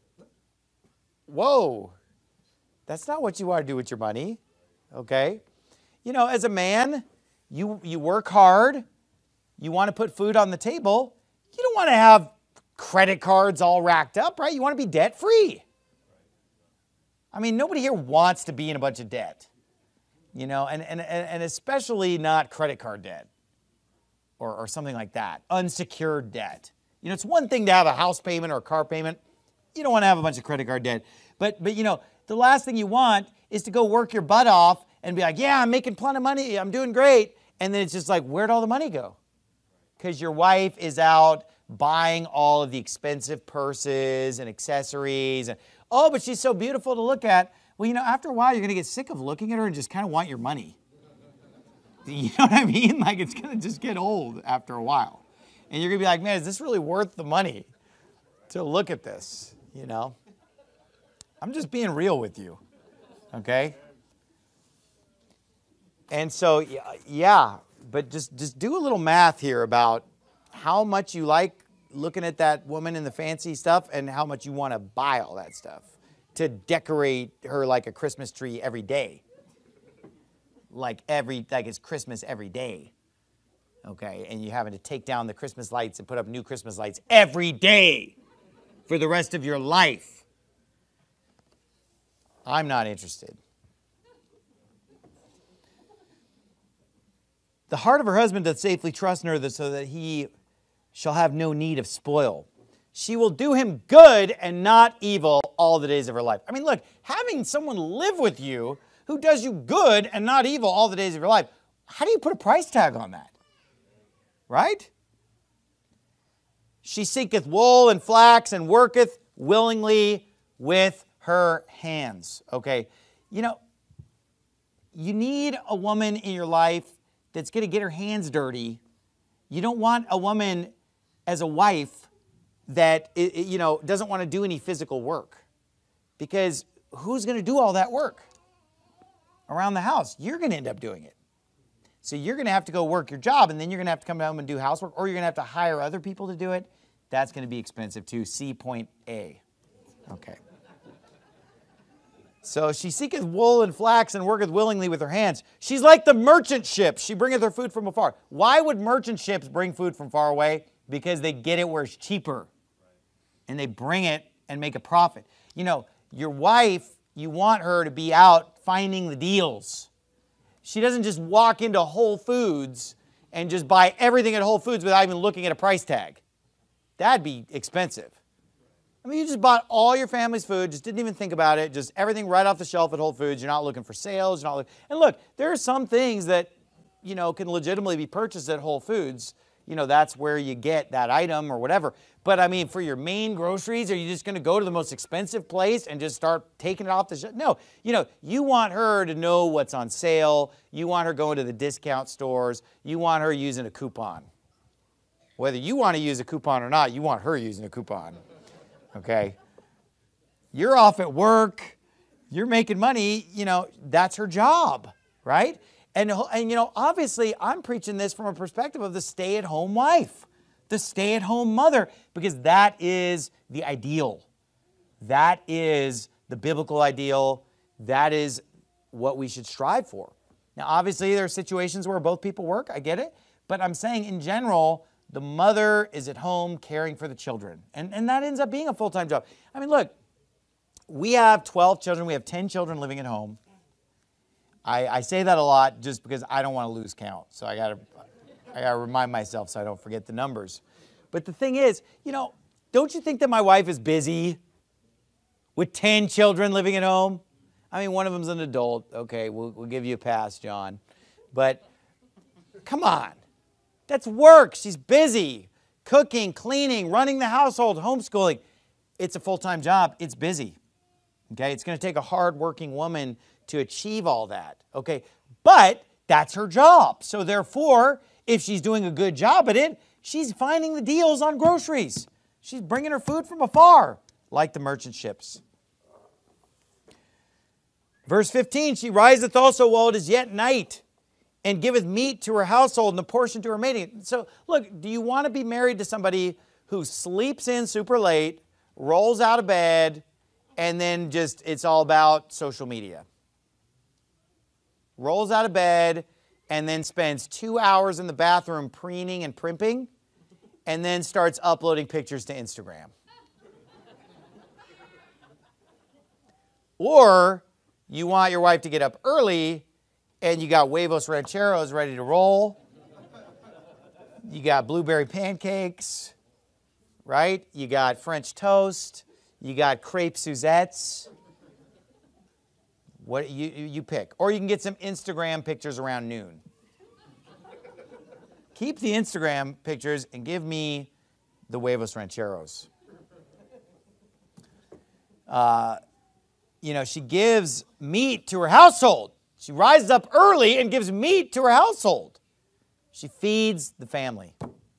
S1: Whoa. That's not what you want to do with your money, okay? You know, as a man, you, you work hard. You want to put food on the table. You don't want to have credit cards all racked up, right? You want to be debt-free. I mean, nobody here wants to be in a bunch of debt, you know, and, and, and especially not credit card debt or, or something like that, unsecured debt. You know, it's one thing to have a house payment or a car payment. You don't want to have a bunch of credit card debt. But, but you know, the last thing you want is to go work your butt off and be like, yeah, I'm making plenty of money. I'm doing great. And then it's just like, where'd all the money go? Because your wife is out buying all of the expensive purses and accessories. And, oh, but she's so beautiful to look at. Well, you know, after a while, you're going to get sick of looking at her and just kind of want your money. You know what I mean? Like, it's going to just get old after a while. And you're going to be like, man, is this really worth the money to look at this? You know? I'm just being real with you, okay? And so, yeah, but just, just do a little math here about how much you like looking at that woman in the fancy stuff and how much you want to buy all that stuff to decorate her like a Christmas tree every day. Like every, like it's Christmas every day, okay? And you're having to take down the Christmas lights and put up new Christmas lights every day for the rest of your life. I'm not interested. The heart of her husband doth safely trust in her, so that he shall have no need of spoil. She will do him good and not evil all the days of her life. I mean, look, having someone live with you who does you good and not evil all the days of your life, how do you put a price tag on that? Right? She seeketh wool and flax and worketh willingly with her hands. Okay, you know, you need a woman in your life that's going to get her hands dirty. You don't want a woman as a wife that, you know, doesn't want to do any physical work. Because who's going to do all that work around the house? You're going to end up doing it. So you're going to have to go work your job, and then you're going to have to come home and do housework, or you're going to have to hire other people to do it. That's going to be expensive too. See point A. Okay. So she seeketh wool and flax and worketh willingly with her hands. She's like the merchant ships. She bringeth her food from afar. Why would merchant ships bring food from far away? Because they get it where it's cheaper. And they bring it and make a profit. You know, your wife, you want her to be out finding the deals. She doesn't just walk into Whole Foods and just buy everything at Whole Foods without even looking at a price tag. That'd be expensive. I mean, you just bought all your family's food, just didn't even think about it, just everything right off the shelf at Whole Foods. You're not looking for sales. You're not looking, and look, there are some things that, you know, can legitimately be purchased at Whole Foods. You know, that's where you get that item or whatever. But I mean, for your main groceries, are you just going to go to the most expensive place and just start taking it off the shelf? No, you know, you want her to know what's on sale. You want her going to the discount stores. You want her using a coupon. Whether you want to use a coupon or not, you want her using a coupon. Okay, you're off at work, you're making money, you know, that's her job, right? And, and, you know, obviously I'm preaching this from a perspective of the stay-at-home wife, the stay-at-home mother, because that is the ideal. That is the biblical ideal. That is what we should strive for. Now, obviously there are situations where both people work, I get it, But I'm saying in general, the mother is at home caring for the children. And, and that ends up being a full-time job. I mean, look, we have twelve children. We have ten children living at home. I, I say that a lot just because I don't want to lose count. So I got to I got to remind myself so I don't forget the numbers. But the thing is, you know, don't you think that my wife is busy with ten children living at home? I mean, one of them's an adult. Okay, we'll, we'll give you a pass, John. But come on. That's work. She's busy. Cooking, cleaning, running the household, homeschooling. It's a full-time job. It's busy. Okay? It's going to take a hard-working woman to achieve all that. Okay? But that's her job. So therefore, if she's doing a good job at it, she's finding the deals on groceries. She's bringing her food from afar, like the merchant ships. Verse fifteen, she riseth also while it is yet night, and giveth meat to her household and a portion to her maiden. So look, do you want to be married to somebody who sleeps in super late, rolls out of bed, and then just it's all about social media? Rolls out of bed and then spends two hours in the bathroom preening and primping, and then starts uploading pictures to Instagram. Or you want your wife to get up early and you got huevos rancheros ready to roll. You got blueberry pancakes, right? You got French toast. You got crepe Suzettes. What you, you pick. Or you can get some Instagram pictures around noon. Keep the Instagram pictures and give me the huevos rancheros. Uh, you know, she gives meat to her household. She rises up early and gives meat to her household. She feeds the family.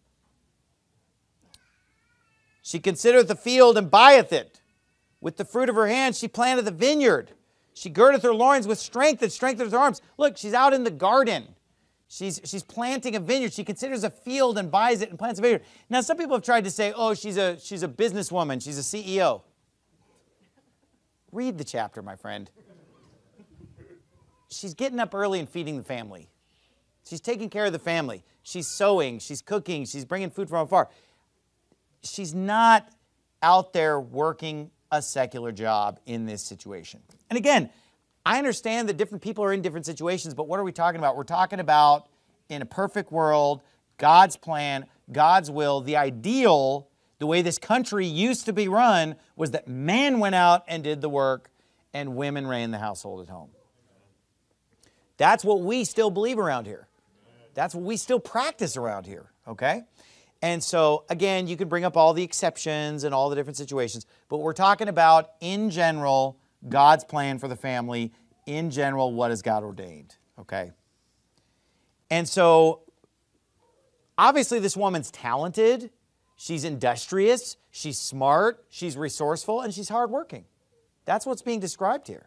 S1: She considereth the field and buyeth it. With the fruit of her hands she planteth a vineyard. She girdeth her loins with strength and strengtheneth her arms. Look, she's out in the garden. She's, she's planting a vineyard. She considers a field and buys it and plants a vineyard. Now, some people have tried to say, oh, she's a, she's a businesswoman. She's a C E O. Read the chapter, my friend. She's getting up early and feeding the family. She's taking care of the family. She's sewing. She's cooking. She's bringing food from afar. She's not out there working a secular job in this situation. And again, I understand that different people are in different situations, but what are we talking about? We're talking about, in a perfect world, God's plan, God's will, the ideal, the way this country used to be run was that man went out and did the work and women ran the household at home. That's what we still believe around here. That's what we still practice around here, okay? And so, again, you can bring up all the exceptions and all the different situations, but we're talking about, in general, God's plan for the family. In general, what has God ordained, okay? And so, obviously, this woman's talented. She's industrious. She's smart. She's resourceful, and she's hardworking. That's what's being described here.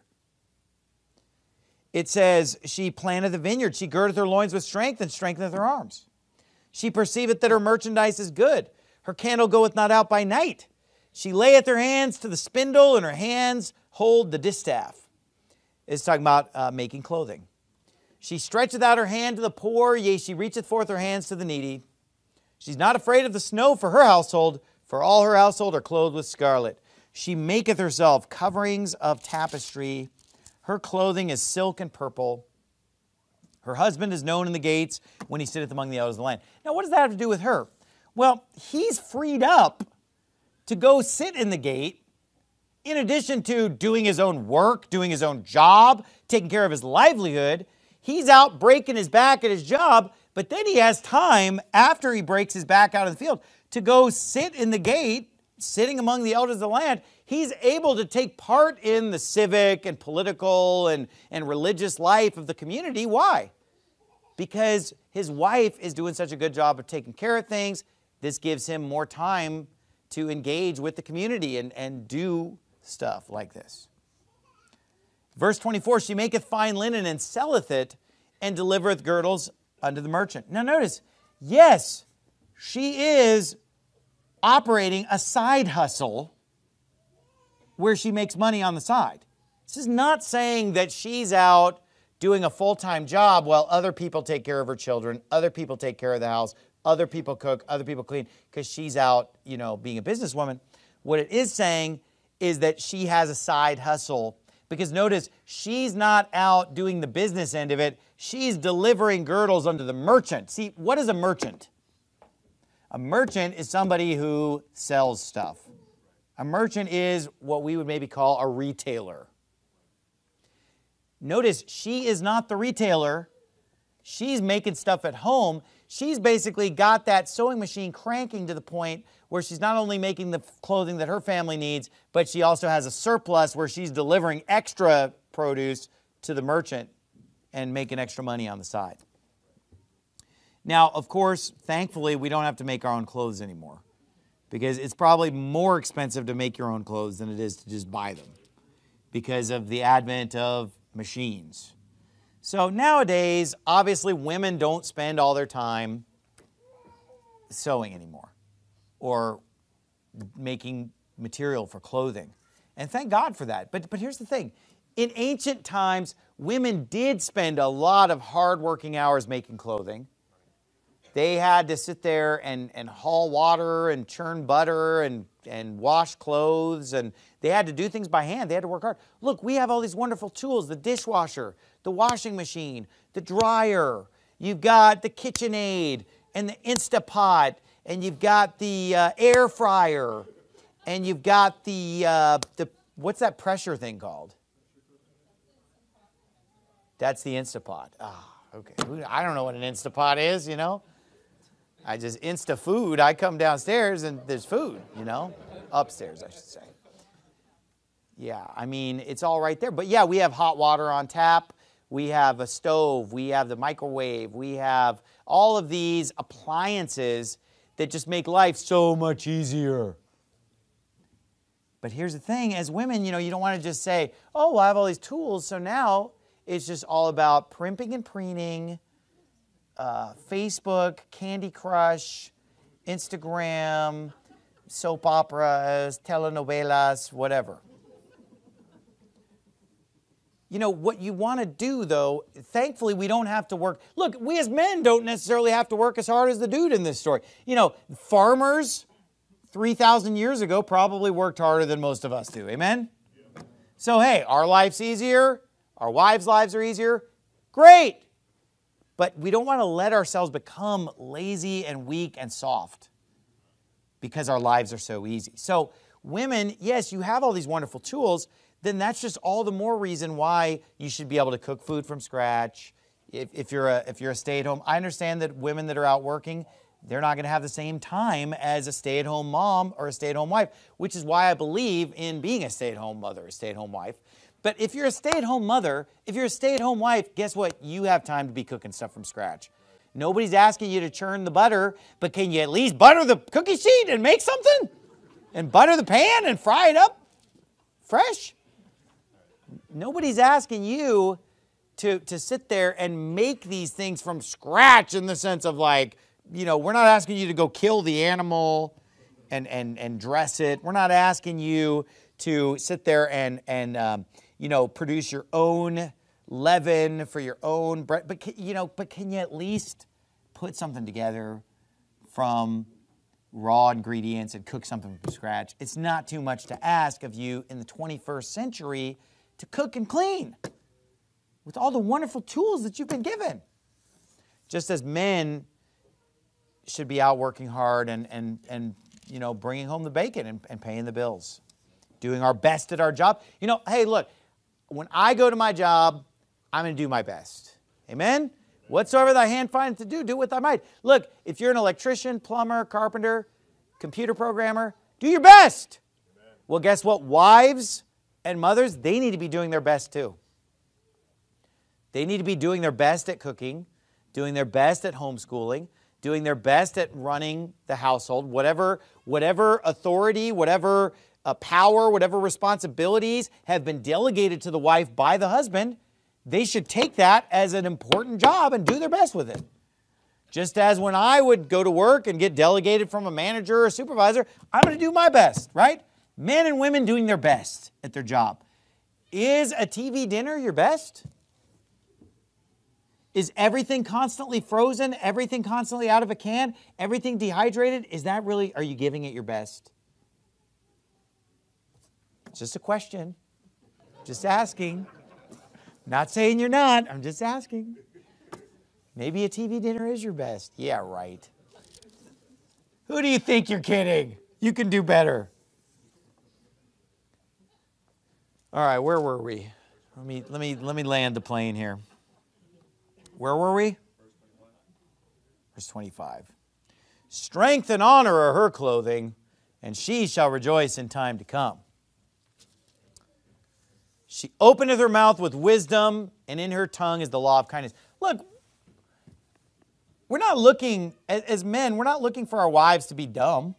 S1: It says, she planteth a vineyard. She girdeth her loins with strength and strengtheneth her arms. She perceiveth that her merchandise is good. Her candle goeth not out by night. She layeth her hands to the spindle, and her hands hold the distaff. It's talking about uh, making clothing. She stretcheth out her hand to the poor, yea, she reacheth forth her hands to the needy. She's not afraid of the snow for her household, for all her household are clothed with scarlet. She maketh herself coverings of tapestry. Her clothing is silk and purple. Her husband is known in the gates when he sitteth among the elders of the land. Now, what does that have to do with her? Well, he's freed up to go sit in the gate, in addition to doing his own work, doing his own job, taking care of his livelihood. He's out breaking his back at his job, but then he has time after he breaks his back out of the field to go sit in the gate, sitting among the elders of the land. He's able to take part in the civic and political and, and religious life of the community. Why? Because his wife is doing such a good job of taking care of things. This gives him more time to engage with the community and, and do stuff like this. Verse twenty-four, she maketh fine linen and selleth it and delivereth girdles unto the merchant. Now notice, yes, she is operating a side hustle where she makes money on the side. This is not saying that she's out doing a full-time job while other people take care of her children, other people take care of the house, other people cook, other people clean, because she's out, you know, being a businesswoman. What it is saying is that she has a side hustle, because notice, she's not out doing the business end of it. She's delivering girdles unto the merchant. See, what is a merchant? A merchant is somebody who sells stuff. A merchant is what we would maybe call a retailer. Notice, she is not the retailer. She's making stuff at home. She's basically got that sewing machine cranking to the point where she's not only making the clothing that her family needs, but she also has a surplus where she's delivering extra produce to the merchant and making extra money on the side. Now, of course, thankfully, we don't have to make our own clothes anymore, because it's probably more expensive to make your own clothes than it is to just buy them because of the advent of machines. So nowadays, obviously, women don't spend all their time sewing anymore or making material for clothing. And thank God for that. But, but here's the thing. In ancient times, women did spend a lot of hard-working hours making clothing. They had to sit there and, and haul water and churn butter and, and wash clothes, and they had to do things by hand. They had to work hard. Look, we have all these wonderful tools, the dishwasher, the washing machine, the dryer. You've got the KitchenAid and the Instapot, and you've got the uh, air fryer, and you've got the, uh, the, what's that pressure thing called? That's the Instapot. Ah, okay. I don't know what an Instapot is, you know. I just Insta food. I come downstairs and there's food, you know, upstairs, I should say. Yeah, I mean, it's all right there. But yeah, we have hot water on tap. We have a stove. We have the microwave. We have all of these appliances that just make life so much easier. But here's the thing. As women, you know, you don't want to just say, oh, well, I have all these tools, so now it's just all about primping and preening, Uh, Facebook, Candy Crush, Instagram, soap operas, telenovelas, whatever. You know, what you want to do, though, thankfully, we don't have to work. Look, we as men don't necessarily have to work as hard as the dude in this story. You know, farmers three thousand years ago probably worked harder than most of us do. Amen? Yeah. So, hey, our life's easier. Our wives' lives are easier. Great. But we don't want to let ourselves become lazy and weak and soft because our lives are so easy. So women, yes, you have all these wonderful tools, then that's just all the more reason why you should be able to cook food from scratch. If, if you're a, if you're a stay-at-home, I understand that women that are out working, they're not going to have the same time as a stay-at-home mom or a stay-at-home wife, which is why I believe in being a stay-at-home mother, a stay-at-home wife. But if you're a stay-at-home mother, if you're a stay-at-home wife, guess what? You have time to be cooking stuff from scratch. Nobody's asking you to churn the butter, but can you at least butter the cookie sheet and make something? And butter the pan and fry it up fresh? Nobody's asking you to, to sit there and make these things from scratch in the sense of like, you know, we're not asking you to go kill the animal and, and, and dress it. We're not asking you to sit there and, and um, you know, produce your own leaven for your own bread. But, can, you know, but can you at least put something together from raw ingredients and cook something from scratch? It's not too much to ask of you in the twenty-first century to cook and clean with all the wonderful tools that you've been given. Just as men should be out working hard and, and, and you know, bringing home the bacon and, and paying the bills, doing our best at our job. You know, hey, look, when I go to my job, I'm going to do my best. Amen? Whatsoever thy hand findeth to do, do with thy might. Look, if you're an electrician, plumber, carpenter, computer programmer, do your best. Amen. Well, guess what? Wives and mothers, they need to be doing their best too. They need to be doing their best at cooking, doing their best at homeschooling, doing their best at running the household, whatever, whatever authority, whatever uh, power, whatever responsibilities have been delegated to the wife by the husband, they should take that as an important job and do their best with it. Just as when I would go to work and get delegated from a manager or a supervisor, I'm going to do my best, right? Men and women doing their best at their job. Is a T V dinner your best? Is everything constantly frozen? Everything constantly out of a can? Everything dehydrated? Is that really, are you giving it your best? It's just a question. Just asking. Not saying you're not. I'm just asking. Maybe a T V dinner is your best. Yeah, right. Who do you think you're kidding? You can do better. All right, where were we? Let me let me let me land the plane here. Where were we? Verse twenty-five. Strength and honor are her clothing, and she shall rejoice in time to come. She openeth her mouth with wisdom, and in her tongue is the law of kindness. Look, we're not looking, as men, we're not looking for our wives to be dumb.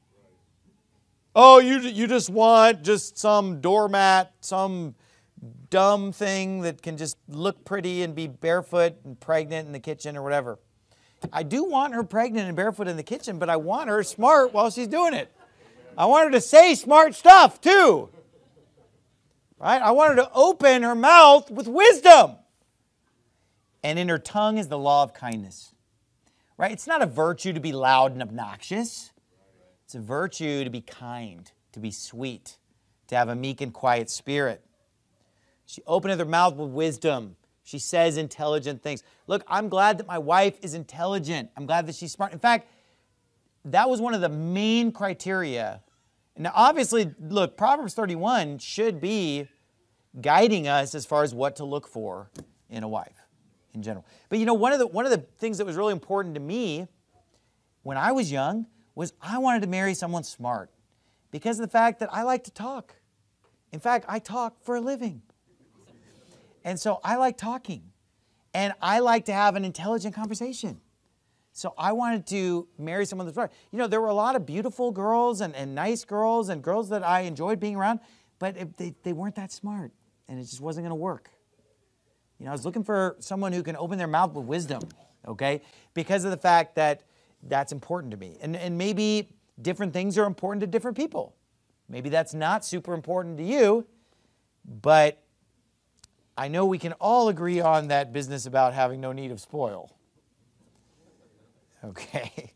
S1: Oh, you, you just want just some doormat, some dumb thing that can just look pretty and be barefoot and pregnant in the kitchen or whatever. I do want her pregnant and barefoot in the kitchen, but I want her smart while she's doing it. I want her to say smart stuff too. Right? I want her to open her mouth with wisdom. And in her tongue is the law of kindness. Right? It's not a virtue to be loud and obnoxious. It's a virtue to be kind, to be sweet, to have a meek and quiet spirit. She openeth her mouth with wisdom. She says intelligent things. Look, I'm glad that my wife is intelligent. I'm glad that she's smart. In fact, that was one of the main criteria. Now, obviously, look, Proverbs thirty-one should be guiding us as far as what to look for in a wife in general. But you know, one of the one of the things that was really important to me when I was young was I wanted to marry someone smart because of the fact that I like to talk. In fact, I talk for a living. And so I like talking. And I like to have an intelligent conversation. So I wanted to marry someone that's smart. You know, there were a lot of beautiful girls and, and nice girls and girls that I enjoyed being around, but it, they, they weren't that smart. And it just wasn't going to work. You know, I was looking for someone who can open their mouth with wisdom, okay? Because of the fact that that's important to me. And, and maybe different things are important to different people. Maybe that's not super important to you, but I know we can all agree on that business about having no need of spoil. Okay.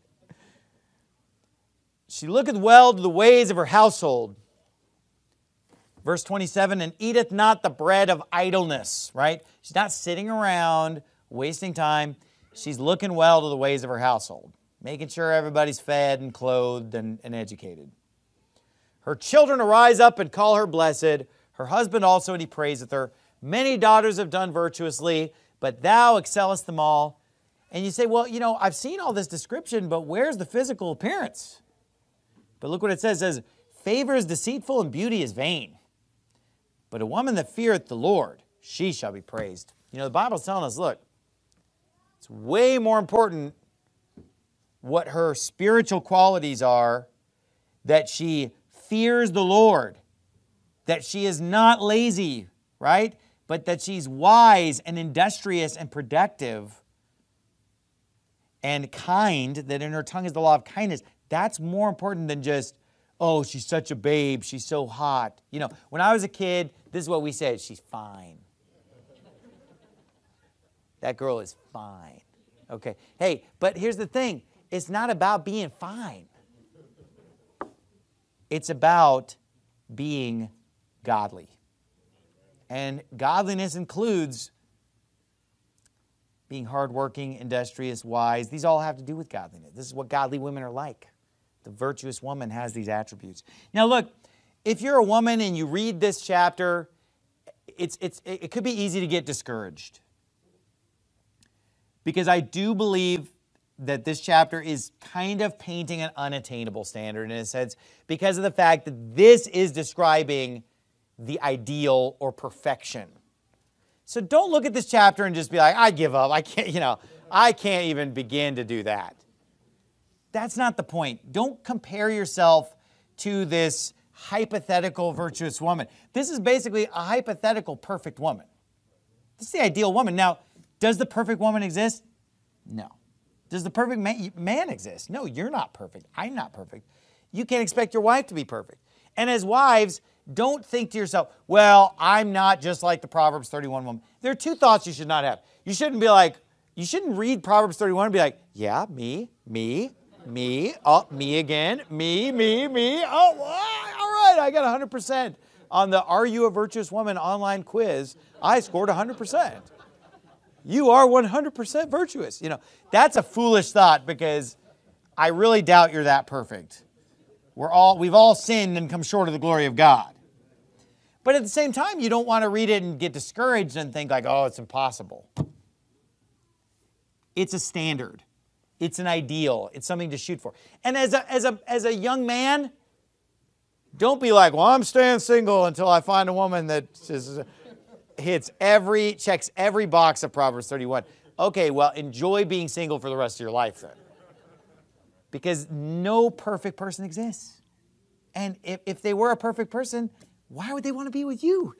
S1: She looketh well to the ways of her household. Verse twenty-seven, and eateth not the bread of idleness, right? She's not sitting around wasting time. She's looking well to the ways of her household, making sure everybody's fed and clothed and, and educated. Her children arise up and call her blessed. Her husband also, and he praiseth her. Many daughters have done virtuously, but thou excellest them all. And you say, well, you know, I've seen all this description, but where's the physical appearance? But look what it says. It says, favor is deceitful and beauty is vain. But a woman that feareth the Lord, she shall be praised. You know, the Bible's telling us, look, it's way more important what her spiritual qualities are, that she fears the Lord, that she is not lazy, right? But that she's wise and industrious and productive and kind, that in her tongue is the law of kindness. That's more important than just, oh, she's such a babe, she's so hot. You know, when I was a kid, this is what we said, she's fine. That girl is fine. Okay. Hey, but here's the thing. It's not about being fine. It's about being godly. And godliness includes being hardworking, industrious, wise. These all have to do with godliness. This is what godly women are like. The virtuous woman has these attributes. Now look, if you're a woman and you read this chapter, it's, it's, it could be easy to get discouraged. Because I do believe that this chapter is kind of painting an unattainable standard in a sense because of the fact that this is describing the ideal or perfection. So don't look at this chapter and just be like, I give up. I can't, you know, I can't even begin to do that. That's not the point. Don't compare yourself to this hypothetical virtuous woman. This is basically a hypothetical perfect woman. This is the ideal woman. Now, does the perfect woman exist? No. Does the perfect man, man exist? No, you're not perfect. I'm not perfect. You can't expect your wife to be perfect. And as wives, don't think to yourself, well, I'm not just like the Proverbs thirty-one woman. There are two thoughts you should not have. You shouldn't be like, you shouldn't read Proverbs thirty-one and be like, yeah, me, me, me, oh, me again, me, me, me. Oh, all right, I got one hundred percent on the Are You a Virtuous Woman online quiz. I scored one hundred percent. You are one hundred percent virtuous. You know, that's a foolish thought because I really doubt you're that perfect. We're all, we've all sinned and come short of the glory of God. But at the same time, you don't want to read it and get discouraged and think like, oh, it's impossible. It's a standard. It's an ideal. It's something to shoot for. And as a, as a, as a young man, don't be like, well, I'm staying single until I find a woman that just hits every, checks every box of Proverbs thirty-one. Okay, well, enjoy being single for the rest of your life then. Because no perfect person exists. And if, if they were a perfect person, why would they want to be with you?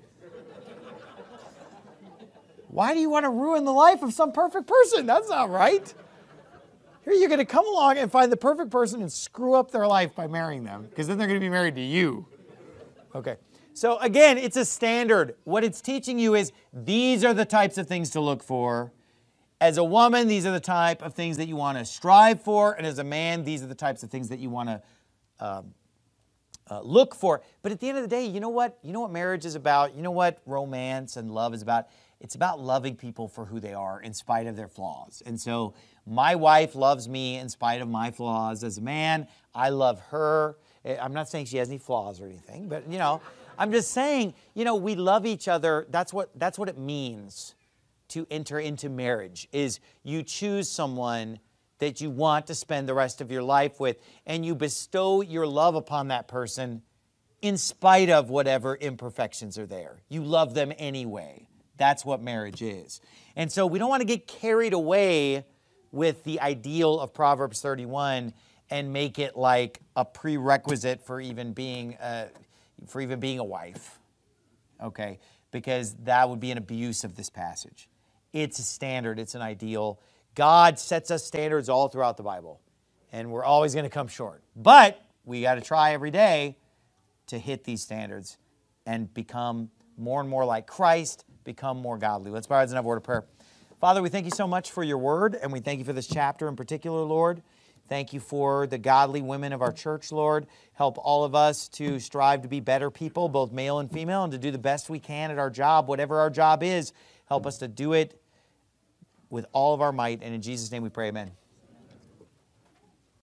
S1: Why do you want to ruin the life of some perfect person? That's not right. Here you're going to come along and find the perfect person and screw up their life by marrying them, because then they're going to be married to you. Okay. So again, it's a standard. What it's teaching you is these are the types of things to look for. As a woman, these are the type of things that you want to strive for. And as a man, these are the types of things that you want to um, uh, look for. But at the end of the day, you know what? You know what marriage is about? You know what romance and love is about? It's about loving people for who they are in spite of their flaws. And so my wife loves me in spite of my flaws. As a man, I love her. I'm not saying she has any flaws or anything, but, you know, I'm just saying, you know, we love each other. That's what, that's what it means to enter into marriage, is you choose someone that you want to spend the rest of your life with, and you bestow your love upon that person in spite of whatever imperfections are there. You love them anyway. That's what marriage is. And so we don't want to get carried away with the ideal of Proverbs thirty-one and make it like a prerequisite for even being a, for even being a wife. Okay? Because that would be an abuse of this passage. It's a standard. It's an ideal. God sets us standards all throughout the Bible. And we're always going to come short. But we got to try every day to hit these standards and become more and more like Christ, become more godly. Let's bow our heads and have a word of prayer. Father, we thank you so much for your word, and we thank you for this chapter in particular, Lord. Thank you for the godly women of our church, Lord. Help all of us to strive to be better people, both male and female, and to do the best we can at our job, whatever our job is. Help us to do it with all of our might, and in Jesus' name we pray, amen.